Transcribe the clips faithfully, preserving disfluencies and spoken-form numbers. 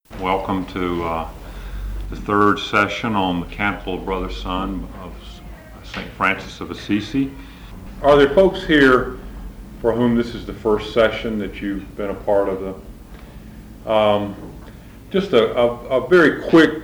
Welcome to uh, the third session on the Canticle of Brother Son of Saint Francis of Assisi. Are there folks here for whom this is the first session that you've been a part of? The, um, just a, a, a very quick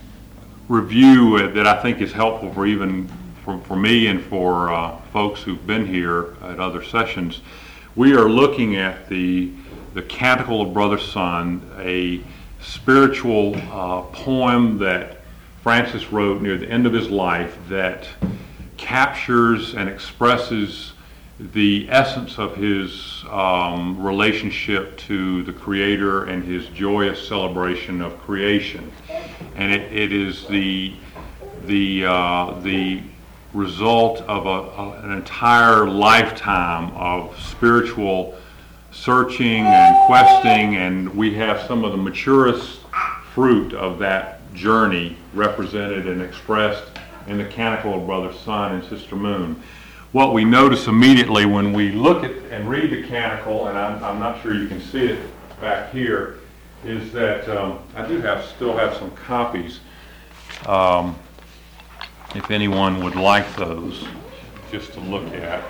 review that I think is helpful for even for, for me and for uh, folks who've been here at other sessions. We are looking at the the Canticle of Brother Son, a spiritual uh, poem that Francis wrote near the end of his life that captures and expresses the essence of his um, relationship to the Creator and his joyous celebration of creation. And it, it is the the uh, the result of a, a, an entire lifetime of spiritual searching and questing, and we have some of the maturest fruit of that journey represented and expressed in the Canticle of Brother Son and Sister Moon. What we notice immediately when we look at and read the Canticle, and I'm, I'm not sure you can see it back here, is that um, I do have still have some copies. Um, if anyone would like those, just to look at.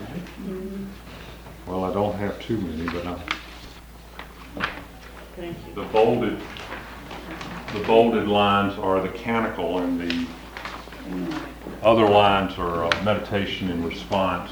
Well, I don't have too many, but I, Thank you. the bolded the bolded lines are the Canticle, and the other lines are uh, meditation and response.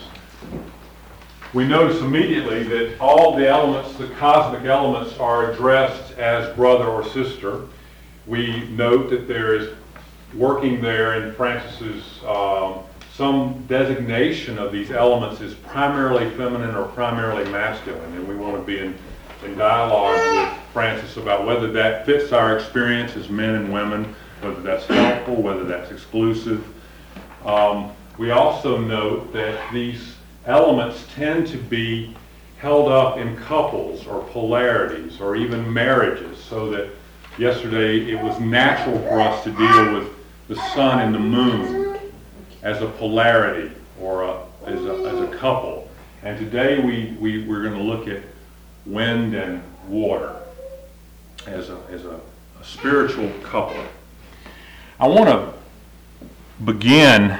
We notice immediately that all the elements, the cosmic elements, are addressed as brother or sister. We note that there is working there in Francis's um, some designation of these elements is primarily feminine or primarily masculine, and we want to be in, in dialogue with Francis about whether that fits our experience as men and women, whether that's helpful, whether that's exclusive. Um, we also note that these elements tend to be held up in couples or polarities or even marriages, so that yesterday it was natural for us to deal with the sun and the moon as a polarity or a, as, a, as a couple. And today we, we, we're going to look at wind and water as a, as a, a spiritual couple. I want to begin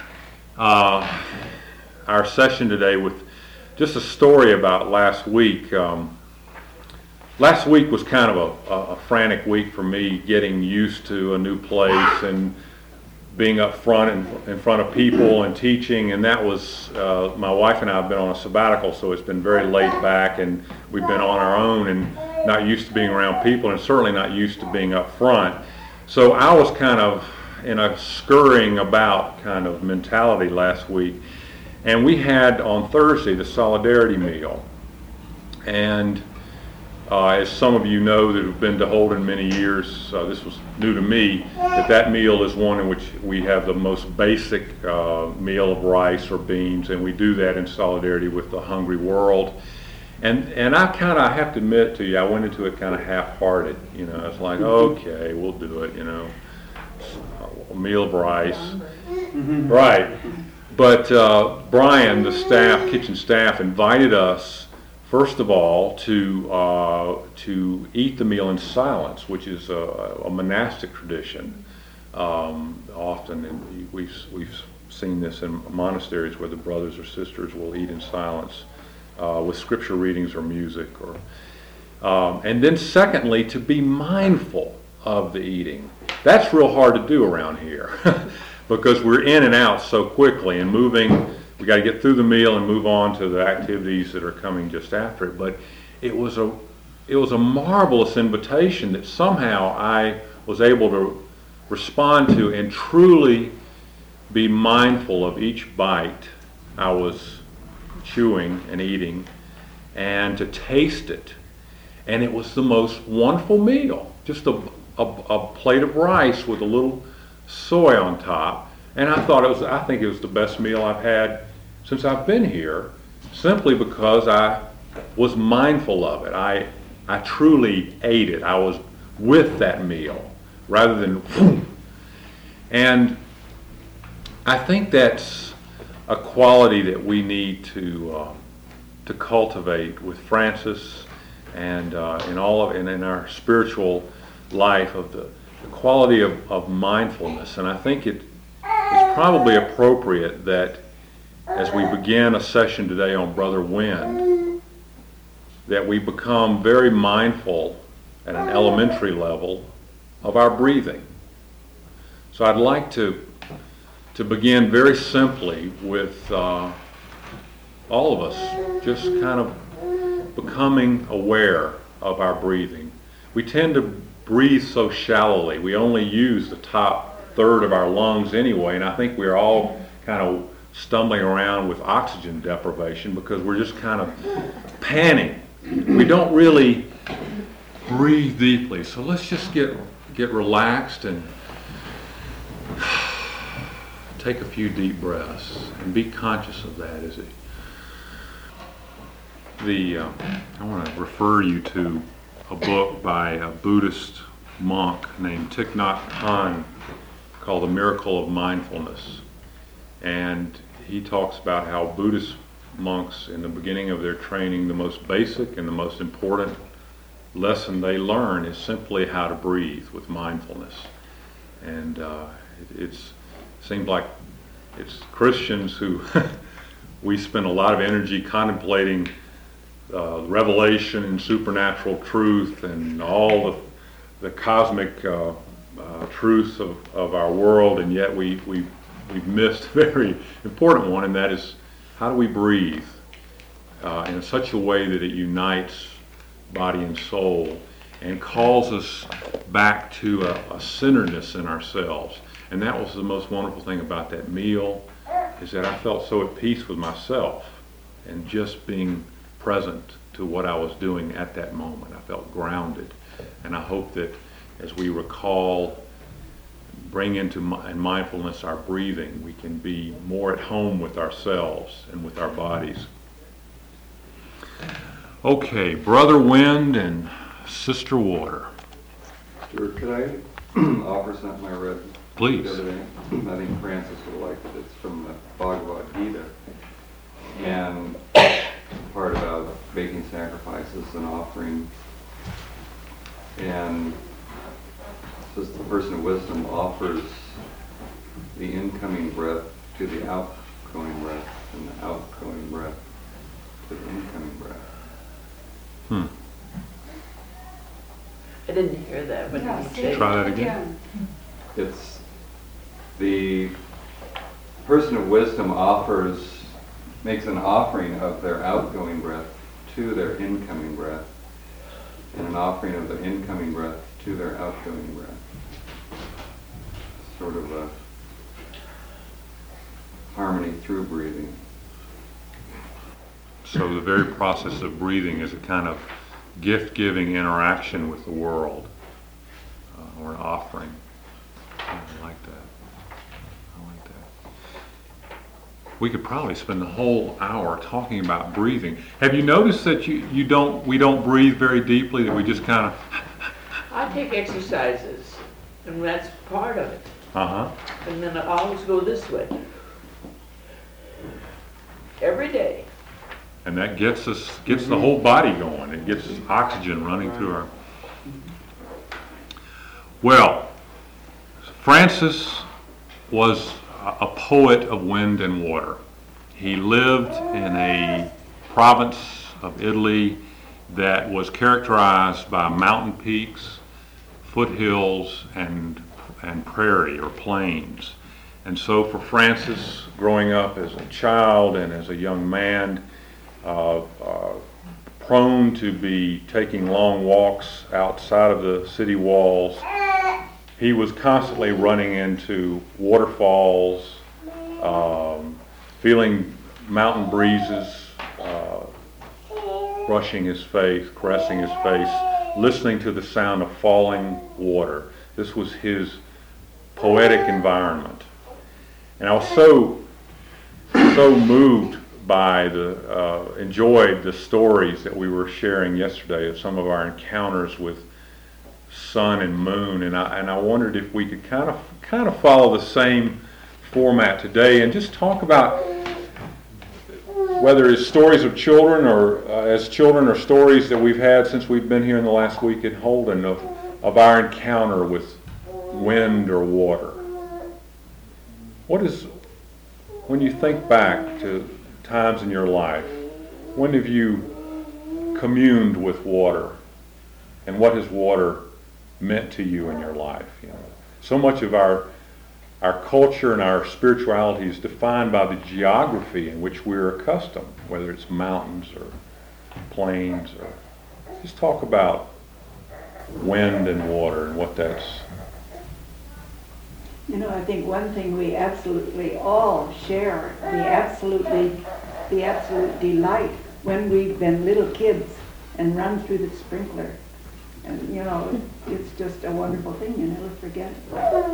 uh, our session today with just a story about last week. Um, last week was kind of a, a, a frantic week for me, getting used to a new place and being up front in, in front of people and teaching, and that was, uh, my wife and I have been on a sabbatical, so it's been very laid back, and we've been on our own and not used to being around people, and certainly not used to being up front. So I was kind of in a scurrying about kind of mentality last week, and we had on Thursday the Solidarity meal, and Uh, as some of you know that have been to Holden many years, uh, this was new to me, that that meal is one in which we have the most basic uh, meal of rice or beans, and we do that in solidarity with the hungry world. And and I kind of, I have to admit to you, I went into it kind of half-hearted. You know, it's like, okay, we'll do it, you know, a meal of rice. Right. But uh, Brian, the staff, kitchen staff, invited us first of all, to uh, to eat the meal in silence, which is a, a monastic tradition. Um, often, and we've we've seen this in monasteries where the brothers or sisters will eat in silence uh, with scripture readings or music. Or um, and then, secondly, to be mindful of the eating. That's real hard to do around here because we're in and out so quickly and moving. We got to get through the meal and move on to the activities that are coming just after it. But it was a it was a marvelous invitation that somehow I was able to respond to and truly be mindful of each bite I was chewing and eating, and to taste it. And it was the most wonderful meal. Just a, a, a plate of rice with a little soy on top. And I thought it was, I think it was the best meal I've had since I've been here, simply because I was mindful of it. I I truly ate it. I was with that meal rather than whoom. And I think that's a quality that we need to uh, to cultivate with Francis and uh, in all of and in our spiritual life, of the, the quality of, of mindfulness. And I think it is probably appropriate that as we begin a session today on Brother Wind, that we become very mindful at an elementary level of our breathing. So I'd like to to begin very simply with uh, all of us just kind of becoming aware of our breathing. We tend to breathe so shallowly. We only use the top third of our lungs anyway, and I think we're all kind of stumbling around with oxygen deprivation because we're just kind of panning. We don't really breathe deeply. So let's just get get relaxed and take a few deep breaths and be conscious of that. As it, the uh, I want to refer you to a book by a Buddhist monk named Thich Nhat Hanh called The Miracle of Mindfulness. And he talks about how Buddhist monks in the beginning of their training, the most basic and the most important lesson they learn is simply how to breathe with mindfulness. And uh, it it's, seems like it's Christians who we spend a lot of energy contemplating uh, revelation and supernatural truth and all the, the cosmic uh, uh, truths of, of our world, and yet we, we, we've missed a very important one, and that is how do we breathe uh, in such a way that it unites body and soul and calls us back to a, a centeredness in ourselves. And that was the most wonderful thing about that meal, is that I felt so at peace with myself and just being present to what I was doing at that moment. I felt grounded. And I hope that as we recall, bring into mi- in mindfulness our breathing, we can be more at home with ourselves and with our bodies. Okay, Brother Wind and Sister Water. Stuart, could I offer something I read Please. the other day? I think Francis would like it. It's from the Bhagavad Gita. And part about making sacrifices and offering. And it says the person of wisdom offers the incoming breath to the outgoing breath, and the outgoing breath to the incoming breath. Hmm. I didn't hear that. What Yeah, did you say say? Try that again. It's the person of wisdom offers, makes an offering of their outgoing breath to their incoming breath, and an offering of the incoming breath to their outgoing breath. Sort of a harmony through breathing. So the very process of breathing is a kind of gift-giving interaction with the world, uh, or an offering. I like that. I like that. We could probably spend the whole hour talking about breathing. Have you noticed that you, you don't we don't breathe very deeply, that we just kind of I take exercises, and that's part of it. uh-huh. And then I always go this way. Every day. And that gets us gets the whole body going. It gets oxygen running through our. Well, Francis was a poet of wind and water. He lived in a province of Italy that was characterized by mountain peaks, foothills, and and prairie or plains. And so for Francis, growing up as a child and as a young man, Uh, uh, prone to be taking long walks outside of the city walls, he was constantly running into waterfalls, um, feeling mountain breezes uh, brushing his face, caressing his face, listening to the sound of falling water. This was his poetic environment. And I was so, so moved by the, uh, enjoyed the stories that we were sharing yesterday of some of our encounters with sun and moon, and I and I wondered if we could kind of kind of follow the same format today and just talk about whether it's stories of children or uh, as children or stories that we've had since we've been here in the last week at Holden of of our encounter with wind or water. What is, when you think back to times in your life, when have you communed with water? And what has water meant to you in your life? You know, so much of our our culture and our spirituality is defined by the geography in which we're accustomed, whether it's mountains or plains, or just talk about wind and water and what that's. You know, I think one thing we absolutely all share, the absolutely, the absolute delight when we've been little kids and run through the sprinkler. And, you know, it's just a wonderful thing, you never forget it.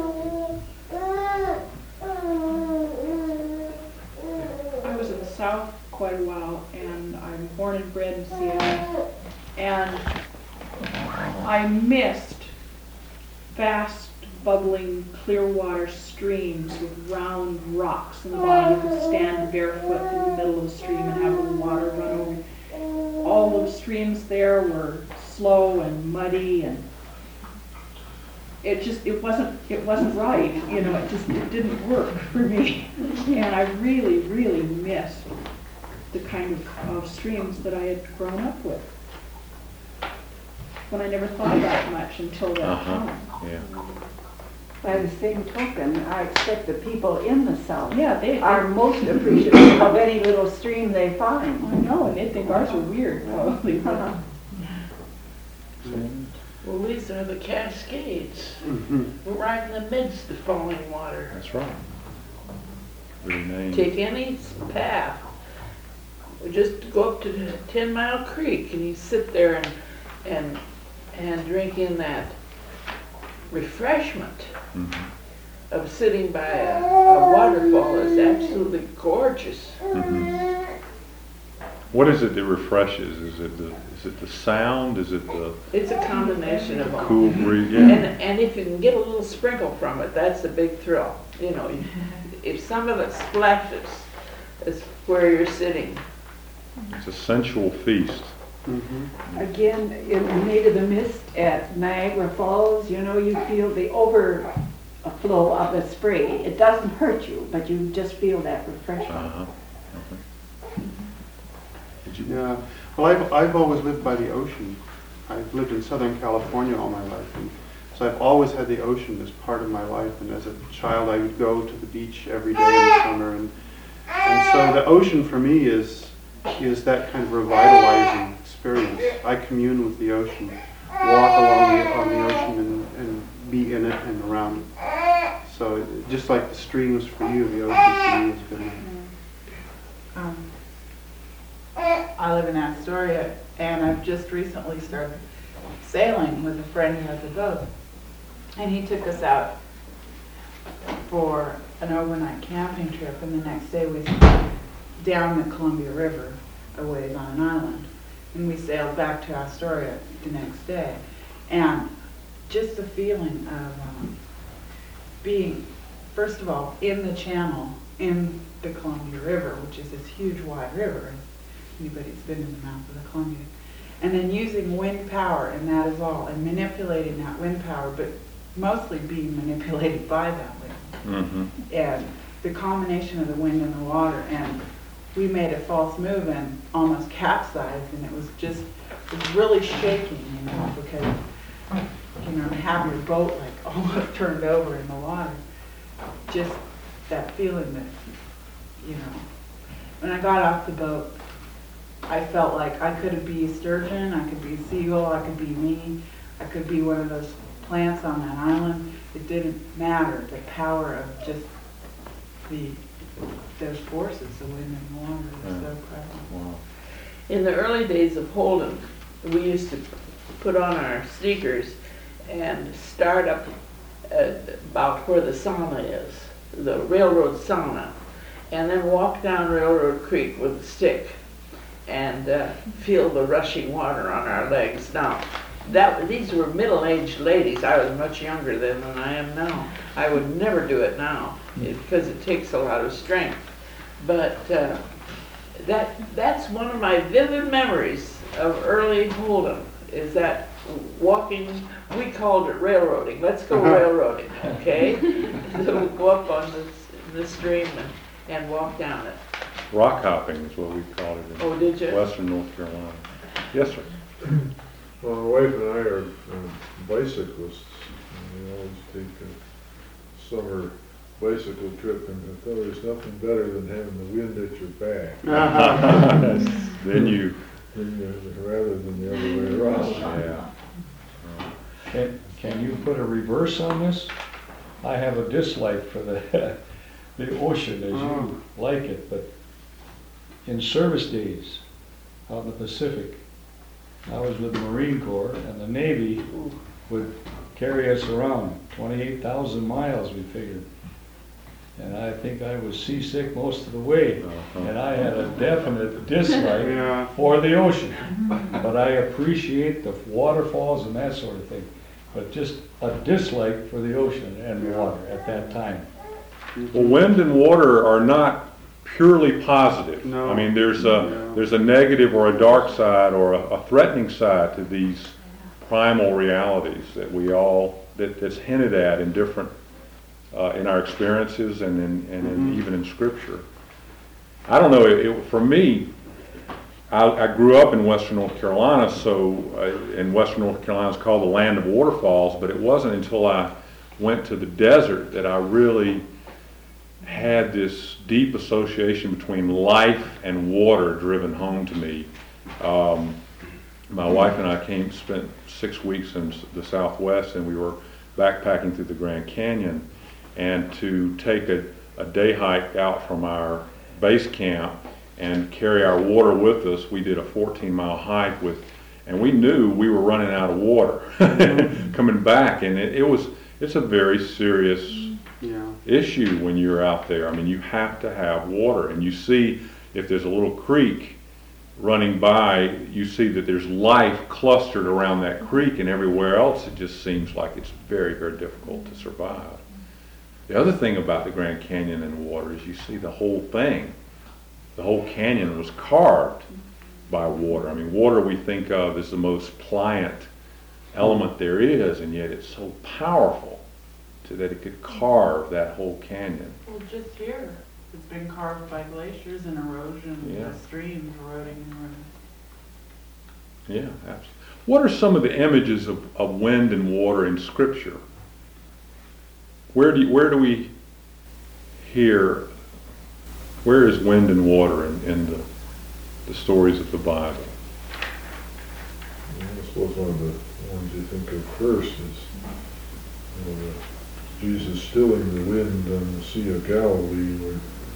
I was in the South quite a while, and I'm born and bred in Seattle, and I missed vast, bubbling, clear water streams with round rocks in the bottom. You could stand barefoot in the middle of the stream and have the water run over. All the streams there were slow and muddy, and it just, it wasn't, it wasn't right, you know, it just, it didn't work for me. And I really, really missed the kind of, of streams that I had grown up with. When I never thought that much until that Uh-huh. time. Yeah. By the same token, I expect the people in the South Yeah, they, are most appreciative of any little stream they find. I know, and they think ours are weird, probably. Uh-huh. Well, these are the Cascades. We're right in the midst of falling water. That's right. Rename. Take any path. Just go up to Ten Mile Creek and you sit there and and and drink in that refreshment Mhm. of sitting by a, a waterfall is absolutely gorgeous. Mhm. What is it that refreshes? Is it the is it the sound? Is it the It's a combination of all. cool breeze? Yeah. And, and if you can get a little sprinkle from it, that's a big thrill. You know, if some of it splashes, it's where you're sitting. It's a sensual feast. Again, in the Maid of the Mist at Niagara Falls, you know, you feel the overflow of the spray. It doesn't hurt you, but you just feel that refreshment. Uh-huh. Okay. Did you? Yeah, well, I've, I've always lived by the ocean. I've lived in Southern California all my life, and so I've always had the ocean as part of my life. And as a child, I would go to the beach every day in the summer, and and so the ocean for me is is that kind of revitalizing experience. I commune with the ocean, walk along the, on the ocean, and, and be in it and around it. So it, just like the streams for you, the ocean for me has been. Um, I live in Astoria, and I've just recently started sailing with a friend who has a boat. And he took us out for an overnight camping trip, and the next day we sailed down the Columbia River a ways on an island. And we sailed back to Astoria the next day. And just the feeling of um, being, first of all, in the channel, in the Columbia River, which is this huge wide river, anybody's been in the mouth of the Columbia, and then using wind power, and that is all, and manipulating that wind power, but mostly being manipulated by that wind. Mm-hmm. And the combination of the wind and the water, and we made a false move and almost capsized, and it was just, it was really shaking, you know, because, you know, to have your boat like almost turned over in the water, just that feeling that, you know, when I got off the boat, I felt like I could be a sturgeon, I could be a seagull, I could be me, I could be one of those plants on that island. It didn't matter. The power of just the those forces, the wind and the water, was so present. Wow. In the early days of Holden, we used to put on our sneakers and start up uh, about where the sauna is, the railroad sauna, and then walk down Railroad Creek with a stick and uh, feel the rushing water on our legs. Now, that these were middle-aged ladies. I was much younger then than I am now. I would never do it now because it takes a lot of strength. But uh, that that's one of my vivid memories of early Holden, is that walking we called it railroading. Let's go railroading, okay? So we'll go up on this, this stream and, and walk down it. Rock hopping is what we called it Oh, in did you? western North Carolina. Yes, sir. Well, my wife and I are uh, bicyclists, and we always take a summer bicycle trip, and I thought there's nothing better than having the wind at your back, Then you, than the- rather than the other way around. yeah. Can, can you put a reverse on this? I have a dislike for the, the ocean as you like it, but in service days out in the Pacific, I was with the Marine Corps and the Navy would carry us around twenty-eight thousand miles, we figured. And I think I was seasick most of the way, and I had a definite dislike Yeah. for the ocean. But I appreciate the waterfalls and that sort of thing, but just a dislike for the ocean and water at that time. Well, wind and water are not purely positive. No. I mean, there's a, No. there's a negative or a dark side or a, a threatening side to these primal realities that we all, that, that's hinted at in different, uh, in our experiences and in, and in, Mhm. even in scripture. I don't know, it, it, for me, I, I grew up in western North Carolina, so, uh, in western North Carolina it's called the land of waterfalls, but it wasn't until I went to the desert that I really had this deep association between life and water driven home to me. Um, my wife and I came, spent six weeks in the Southwest, and we were backpacking through the Grand Canyon. And to take a, a day hike out from our base camp and carry our water with us, we did a fourteen mile hike with, and we knew we were running out of water coming back. And it, it was, it's a very serious Yeah. issue when you're out there. I mean, you have to have water, and you see if there's a little creek running by, you see that there's life clustered around that creek, and everywhere else it just seems like it's very, very difficult to survive. The other thing about the Grand Canyon and water is you see the whole thing. The whole canyon was carved by water. I mean, water we think of as the most pliant element there is, and yet it's so powerful to that it could carve that whole canyon. Well, just here, it's been carved by glaciers and erosion, Yeah. the streams eroding and eroding. Yeah, absolutely. What are some of the images of, of wind and water in Scripture? Where do you, where do we hear, where is wind and water in, in the, the stories of the Bible? I suppose one of the ones you think of first is, you know, the Jesus stilling the wind on the Sea of Galilee, where,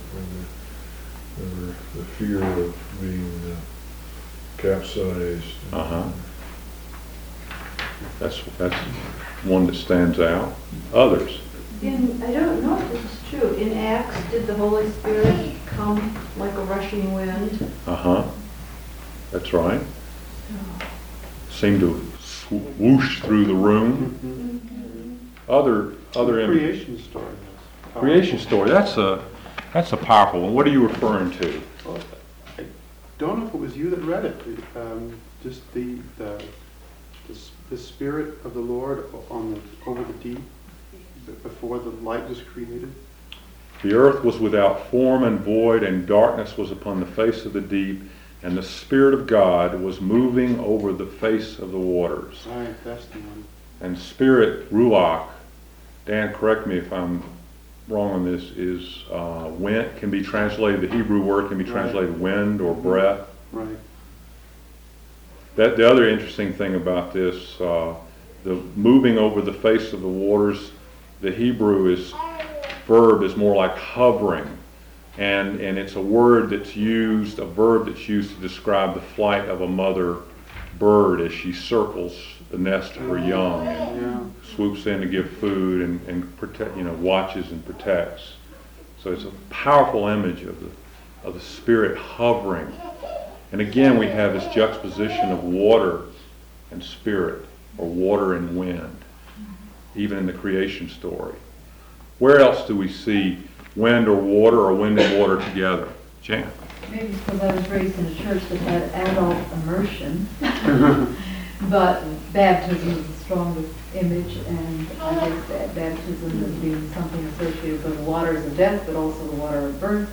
where the, the fear of being uh, capsized. Uh-huh. That's, that's one that stands out. Others? In, I don't know if this is true. In Acts, did the Holy Spirit come like a rushing wind? Uh-huh. That's right. Seemed to swoosh through the room. Other, other images. Creation story. That's Creation story, that's a, that's a powerful one. What are you referring to? Well, I don't know if it was you that read it. Um, just the, the the s- the spirit of the Lord on the over the deep b- before the light was created. The earth was without form and void, and darkness was upon the face of the deep, and the Spirit of God was moving over the face of the waters. Right, that's the one. And spirit, ruach, Dan, correct me if I'm wrong on this, is uh, wind, can be translated, the Hebrew word can be Right. translated wind or breath. Right. That the other interesting thing about this, uh, the moving over the face of the waters, the Hebrew is verb is more like hovering, and and it's a word that's used, a verb that's used to describe the flight of a mother bird as she circles the nest of her young and Yeah. swoops in to give food and and protect, you know, watches and protects. So it's a powerful image of the of the Spirit hovering. And again, we have this juxtaposition of water and spirit, or water and wind, even in the creation story. Where else do we see wind or water, or wind and water together? Jan? Maybe because I was raised in a church that had adult immersion. But baptism is the strongest image, and I guess that baptism as being something associated with the waters of death, but also the water of birth,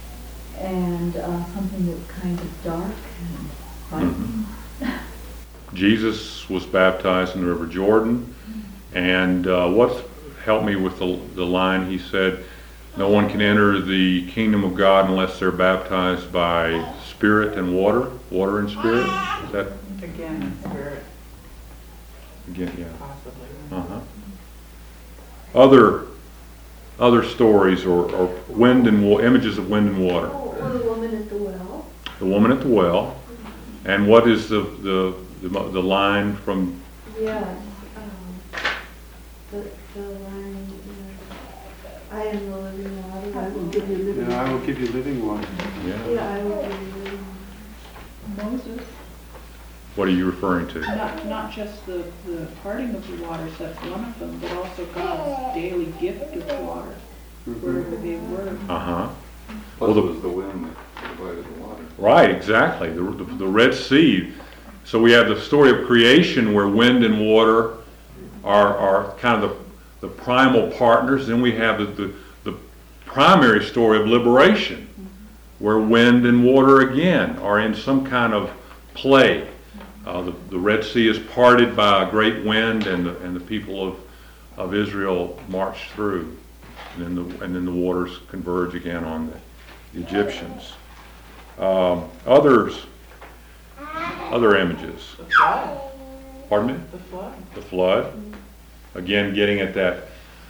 and uh, something that's kind of dark and frightening. Jesus was baptized in the River Jordan, and uh, what helped me with the, the line, he said, no one can enter the kingdom of God unless they're baptized by spirit and water, water and spirit. Is that, Again, in spirit, again, yeah. possibly. Uh-huh. Other, other stories or, or wind and wa- images of wind and water. Or the woman at the well. The woman at the well. And what is the, the, the, mo- the line from, Yes. Um, the, the line, uh, I am the living water. I will give you living. Yeah, I will give you living water. yeah, Yeah, I will give you living water. Moses, what are you referring to? not, not just the, the parting of the waters, that's one of them, but also God's daily gift of water, wherever they were. Uh-huh. Plus Well, the- it was the wind that provided the water. Right, exactly. The, the, the Red Sea. So we have the story of creation where wind and water are, are kind of the, the primal partners. Then we have the, the, the primary story of liberation where wind and water again are in some kind of play. Uh, the, the Red Sea is parted by a great wind, and the, and the people of, of Israel march through. And then the, and then the waters converge again on the Egyptians. Um, others, other images. The flood, Pardon me? the flood. The flood. Again, getting at that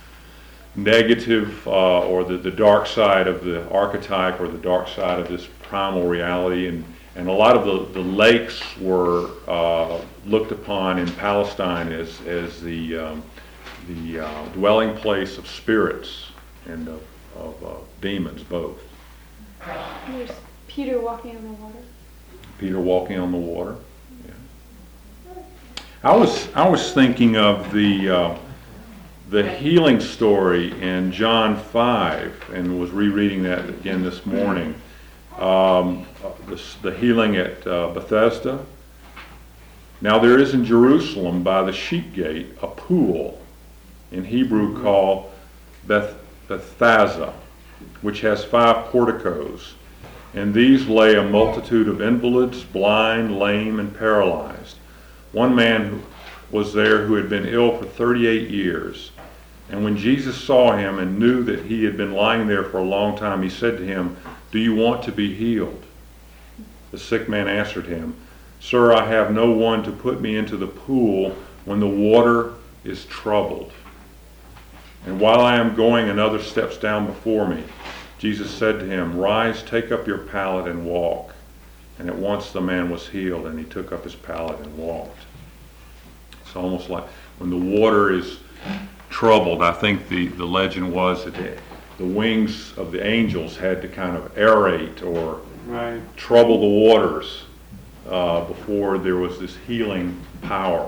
negative uh, or the, the dark side of the archetype or the dark side of this primal reality. And, and a lot of the, the lakes were uh, looked upon in Palestine as, as the, um, the uh, dwelling place of spirits and of, of uh, demons both. There's Peter walking on the water. Peter walking on the water. Yeah. I was I was thinking of the uh, the healing story in John five, and was rereading that again this morning. Um, the, the healing at uh, Bethesda. Now there is in Jerusalem by the sheep gate a pool, in Hebrew called Beth, Bethesda, which has five porticos. In these lay a multitude of invalids, blind, lame, and paralyzed. One man who was there who had been ill for thirty-eight years. And when Jesus saw him and knew that he had been lying there for a long time, he said to him, "Do you want to be healed?" The sick man answered him, "Sir, I have no one to put me into the pool when the water is troubled. And while I am going, another steps down before me." Jesus said to him, "Rise, take up your pallet and walk." And at once the man was healed, and he took up his pallet and walked. It's almost like when the water is troubled, I think the, the legend was that the, the wings of the angels had to kind of aerate or Right. trouble the waters uh, before there was this healing power.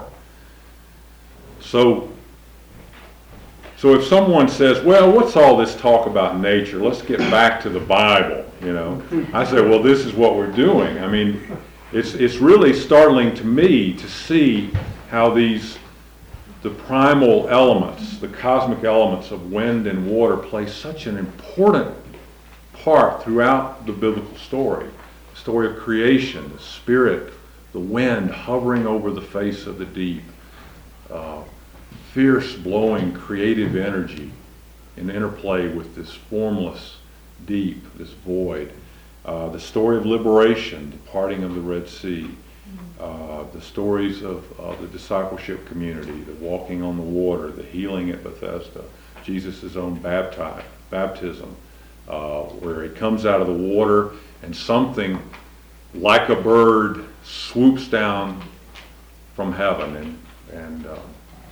So So if someone says, well, what's all this talk about nature? Let's get back to the Bible, you know. I say, well, this is what we're doing. I mean, it's it's really startling to me to see how these, the primal elements, the cosmic elements of wind and water play such an important part throughout the biblical story. The story of creation, the spirit, the wind hovering over the face of the deep. Uh, fierce blowing creative energy in interplay with this formless deep, this void. Uh, the story of liberation, the parting of the Red Sea, uh, the stories of uh, the discipleship community, the walking on the water, the healing at Bethesda, Jesus' own bapti- baptism, uh, where he comes out of the water and something like a bird swoops down from heaven and, and uh,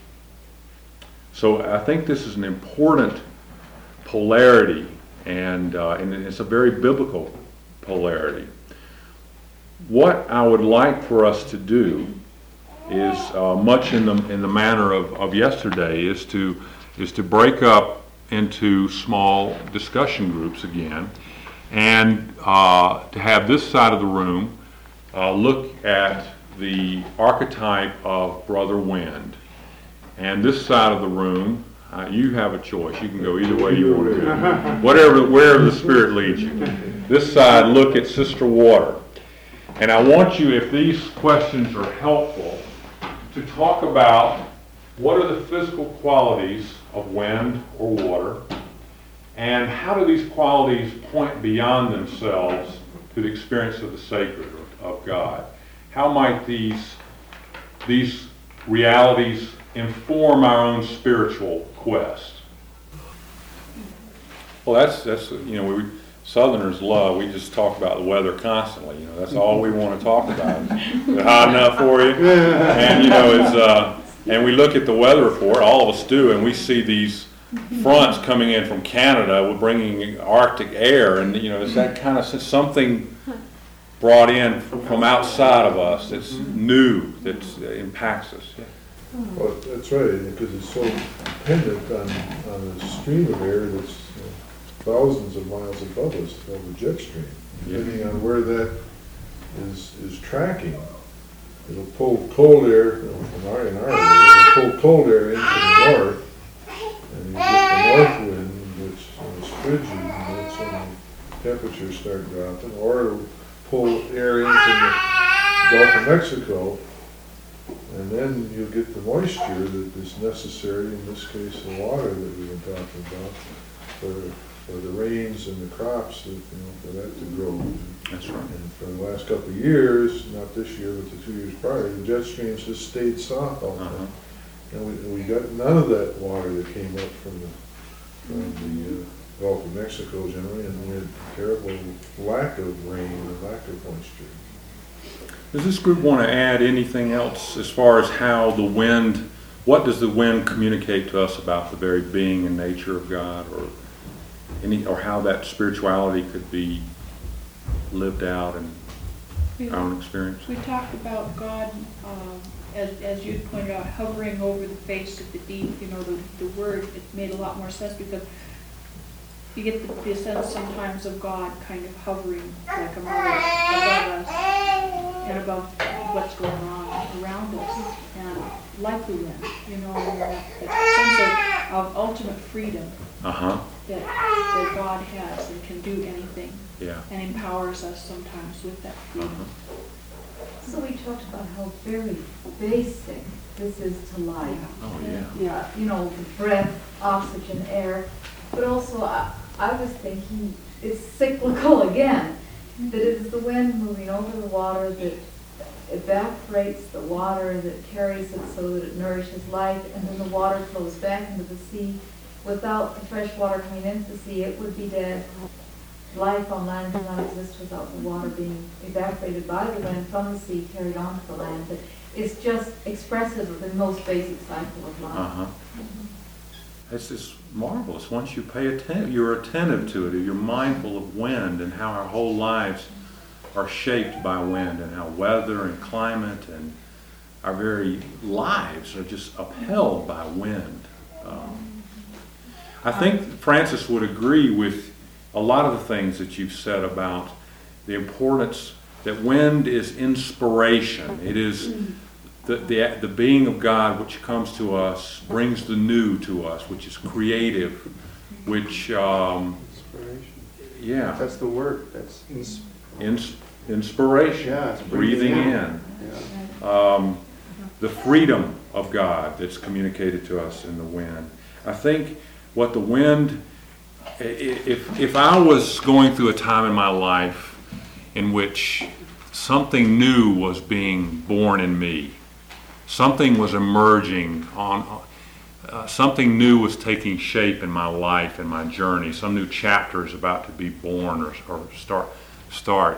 So I think this is an important polarity, and, uh, and it's a very biblical polarity. What I would like for us to do is uh, much in the in the manner of, of yesterday is to is to break up into small discussion groups again, and uh, to have this side of the room uh, look at the archetype of Brother Wind. And this side of the room, uh, you have a choice. You can go either way you want to go. Whatever, wherever the Spirit leads you. This side, look at Sister Water. And I want you, if these questions are helpful, to talk about what are the physical qualities of wind or water, and how do these qualities point beyond themselves to the experience of the sacred or of God? How might these, these realities inform our own spiritual quest? Well, that's, that's you know, we Southerners love, we just talk about the weather constantly. You know, that's all we want to talk about. Is it hot enough for you? And, you know, it's, uh, and we look at the weather report, all of us do, and we see these fronts coming in from Canada, bringing Arctic air, and, you know, is that kind of something brought in from outside of us that's new, that impacts us? Yeah. Well, that's right, because it's so dependent on, on a stream of air that's you know, thousands of miles above us, called the jet stream. Yeah. Depending on where that is is tracking, it'll pull cold air from our in our area, it'll pull cold air into the north, and you get the north wind, which is frigid, and that's when the temperatures start dropping, or it'll pull air in from the Gulf of Mexico. And then you'll get the moisture that is necessary, in this case the water that we've been talking about, for, for the rains and the crops, that, you know, for that to grow. That's right. And for the last couple of years, not this year, but the two years prior, the jet streams just stayed soft all the time. Uh-huh. And we, we got none of that water that came up from the, from the uh, Gulf of Mexico generally, and we had terrible lack of rain and lack of moisture. Does this group want to add anything else as far as how the wind, what does the wind communicate to us about the very being and nature of God, or any, or how that spirituality could be lived out in We- our own experience? We talked about God, um, as, as you pointed out, hovering over the face of the deep. You know, the, the word, it made a lot more sense because you get the, the sense sometimes of God kind of hovering like a mother above us and above what's going on around us. And like the wind, you know, that, that sense of, of ultimate freedom Uh-huh. that, that God has and can do anything. Yeah. And empowers us sometimes with that freedom. Uh-huh. So we talked about how very basic this is to life. Oh, yeah. Yeah. You know, breath, oxygen, air, but also I, I was thinking it's cyclical again. That it is the wind moving over the water that evaporates the water, that carries it so that it nourishes life, and then the water flows back into the sea. Without the fresh water coming into the sea, it would be dead. Life on land does not exist without the water being evaporated by the wind from the sea, carried onto the land. But it's just expressive of the most basic cycle of life. Uh-huh. It's just marvelous. Once you pay attention, you're attentive to it, you're mindful of wind and how our whole lives are shaped by wind, and how weather and climate and our very lives are just upheld by wind. Um, I think Francis would agree with a lot of the things that you've said about the importance that wind is inspiration. It is the, the, the being of God which comes to us, brings the new to us, which is creative, which, um, Inspiration. yeah, That's the word. That's ins- ins- inspiration, Yeah, it's breathing breathing in. yeah. Um, the freedom of God that's communicated to us in the wind. I think what the wind, i- if, if I was going through a time in my life in which something new was being born in me, something was emerging on, uh, something new was taking shape in my life and my journey, some new chapter is about to be born or, or start, start,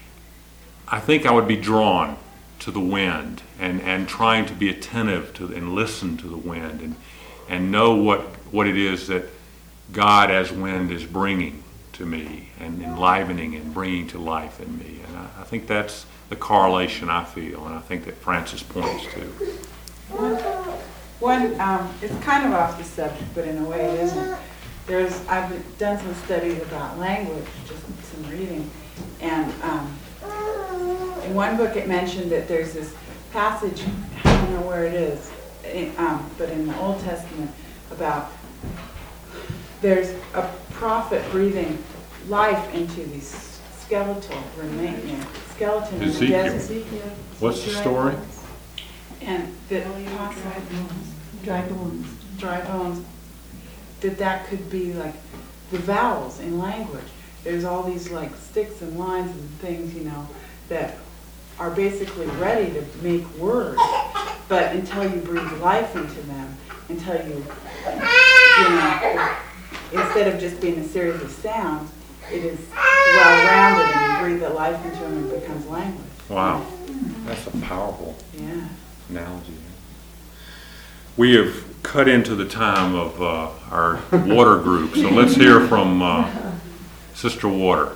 I think I would be drawn to the wind and, and trying to be attentive to and listen to the wind and, and know what, what it is that God as wind is bringing to me and enlivening and bringing to life in me. And I, I think that's the correlation I feel, and I think that Francis points to. One, one um, it's kind of off the subject, but in a way it isn't. There's, I've done some studies about language, just some reading, and um, in one book it mentioned that there's this passage, I don't know where it is, in, um, but in the Old Testament, about there's a prophet breathing life into these skeletal remain skeleton in the Ezekiel. desert. What's the story? And that Dry bones. dry bones, that that could be like the vowels in language. There's all these like sticks and lines and things, you know, that are basically ready to make words, but until you breathe life into them, until you, you know, instead of just being a series of sounds, it is well-rounded and you breathe the life into them and it becomes language. Wow, that's a powerful Yeah. analogy. We have cut into the time of uh, our water group, so let's hear from uh, Sister Water.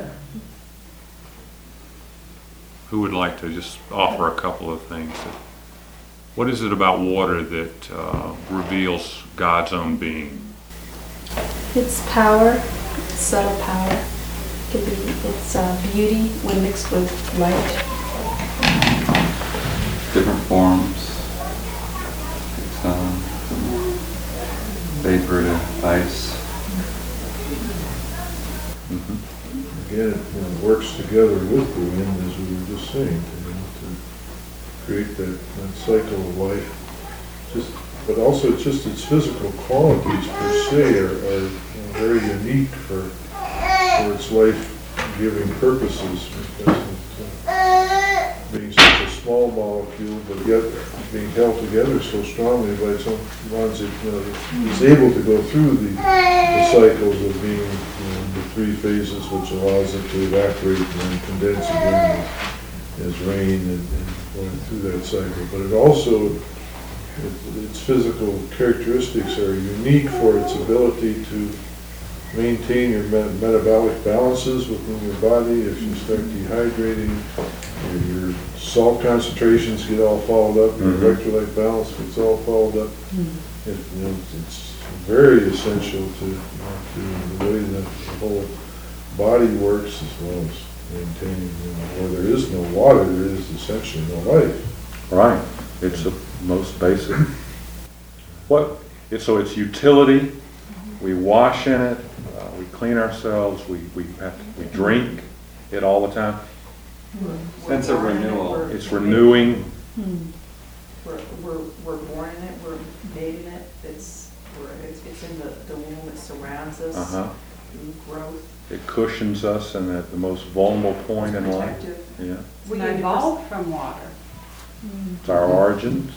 Who would like to just offer a couple of things? What is it about water that uh, reveals God's own being? It's power, it's subtle power. It could be, it's uh, beauty when mixed with light. Different forms. It's um, vapor to ice. Mm-hmm. Again, it you know, works together with the wind, as we were just saying, you know, to create that, that cycle of life. Just, but also, it's just its physical qualities per se are, are you know, very unique for for its life-giving purposes, because it's uh, being such a small molecule, but yet being held together so strongly by its own bonds, it you know, is able to go through the, the cycles of being you know, the three phases, which allows it to evaporate and then condense again as, as rain and, and going through that cycle. But it also, it, its physical characteristics are unique for its ability to maintain your met metabolic balances within your body. If you start dehydrating, your, your salt concentrations get all fouled up, your Mm-hmm. electrolyte balance gets all fouled up. Mm-hmm. it, you know, it's very essential to, you know, to the way that the whole body works, as well as maintaining, you know, where there is no water, there is essentially no life. Right. It's the most basic. What? It, so it's utility. We wash in it. Uh, we clean ourselves. We we have to, we drink it all the time. Sense of renewal. It's renewing. We're, we're, we're born in it, we're made in it, it's, we're, it's, it's in the, the womb, it surrounds us, Uh huh. through growth. It cushions us in at the most vulnerable point in life. Protective. Yeah. We ninety evolved from water. It's our origins.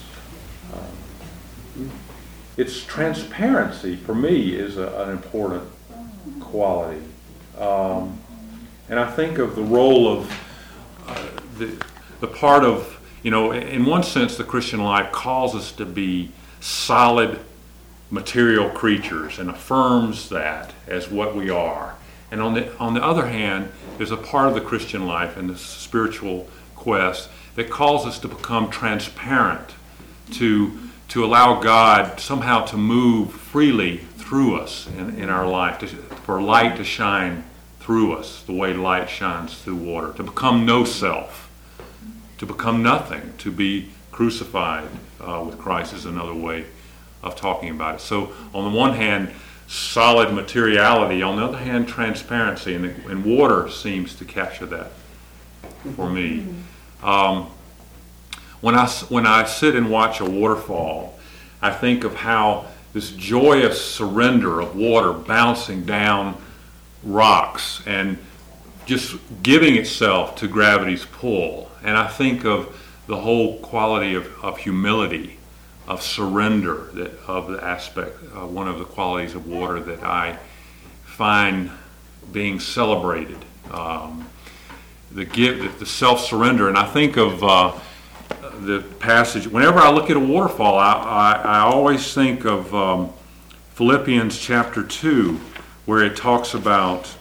Um, its transparency, for me, is a, an important quality. Um, and I think of the role of uh, the, the part of, you know, in one sense, the Christian life calls us to be solid material creatures and affirms that as what we are. And on the, on the other hand, there's a part of the Christian life and the spiritual quest that calls us to become transparent, to, to allow God somehow to move freely through us in, in our life, to, for light to shine through us the way light shines through water, to become no self, to become nothing, to be crucified uh, with Christ is another way of talking about it. So on the one hand, solid materiality, on the other hand, transparency, and, and water seems to capture that for me. Um, when I, when I sit and watch a waterfall, I think of how this joyous surrender of water bouncing down rocks and just giving itself to gravity's pull. And I think of the whole quality of, of humility, of surrender, that of the aspect, uh, one of the qualities of water that I find being celebrated. Um, the give, the, the self-surrender. And I think of uh, the passage, whenever I look at a waterfall, I, I, I always think of um, Philippians chapter two, where it talks about,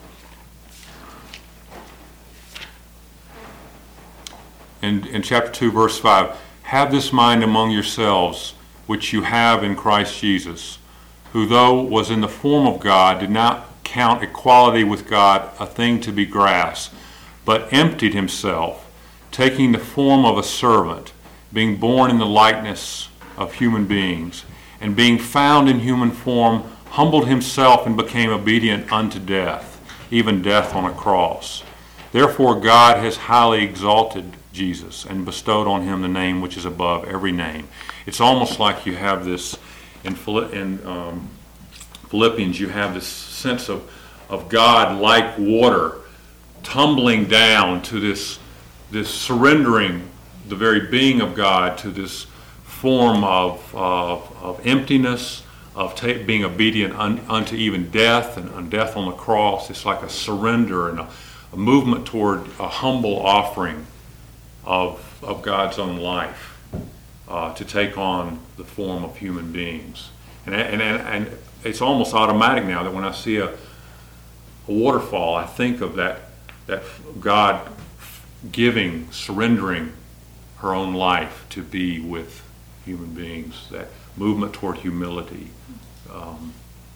in, in chapter two, verse five, have this mind among yourselves, which you have in Christ Jesus, who though was in the form of God, did not count equality with God a thing to be grasped, but emptied himself, taking the form of a servant, being born in the likeness of human beings, and being found in human form, humbled himself and became obedient unto death, even death on a cross. Therefore God has highly exalted Jesus and bestowed on him the name which is above every name. It's almost like you have this, in, Philipp- in um, Philippians, you have this sense of, of God like water tumbling down to this, this surrendering the very being of God to this form of, of, of emptiness, of ta- being obedient un, unto even death and, and death on the cross. It's like a surrender and a, a movement toward a humble offering of, of God's own life uh, to take on the form of human beings. And, and, and, and it's almost automatic now that when I see a, a waterfall, I think of that, that God giving, surrendering her own life to be with human beings, that movement toward humility. Um,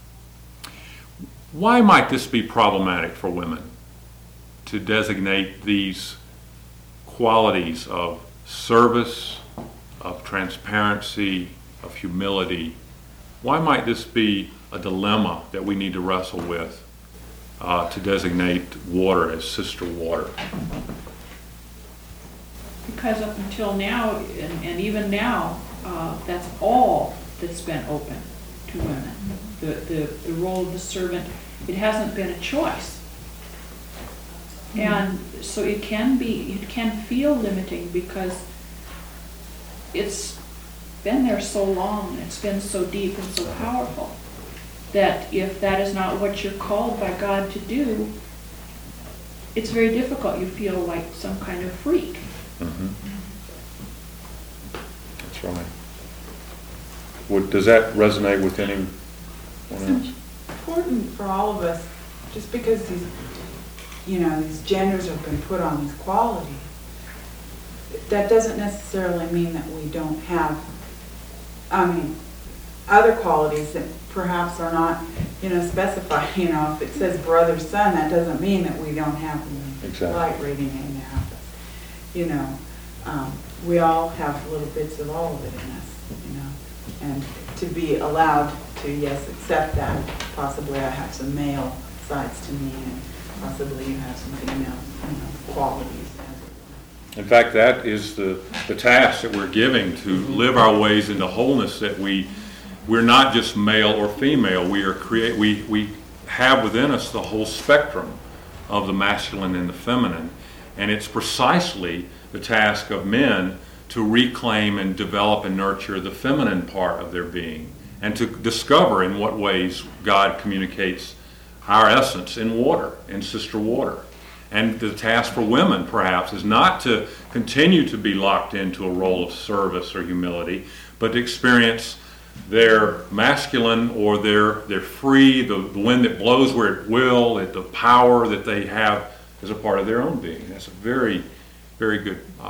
why might this be problematic for women to designate these qualities of service, of transparency, of humility? Why might this be a dilemma that we need to wrestle with uh, to designate water as sister water? Because up until now, and, and even now, uh, that's all that's been open to women. The, the, the role of the servant, it hasn't been a choice. And so it can be, it can feel limiting because it's been there so long, it's been so deep and so powerful, that if that is not what you're called by God to do, it's very difficult. You feel like some kind of freak. Mm-hmm. That's right. Would, does that resonate with anyone else? It's important for all of us, just because these, you know, these genders have been put on these qualities, that doesn't necessarily mean that we don't have, I mean, other qualities that perhaps are not, you know, specified. You know, if it says brother, son, that doesn't mean that we don't have the Exactly. light radiating out of us. You know, um, we all have little bits of all of it in us, you know, and to be allowed to, yes, accept that. Possibly I have some male sides to me, and possibly you have some female, you know, qualities. In fact, that is the, the task that we're giving, to live our ways into wholeness, that we, we're not just male or female. We are create, we, we have within us the whole spectrum of the masculine and the feminine. And it's precisely the task of men to reclaim and develop and nurture the feminine part of their being, and to discover in what ways God communicates our essence in water, in sister water. And the task for women, perhaps, is not to continue to be locked into a role of service or humility, but to experience their masculine, or their, their free, the, the wind that blows where it will, the power that they have as a part of their own being. That's a very, very good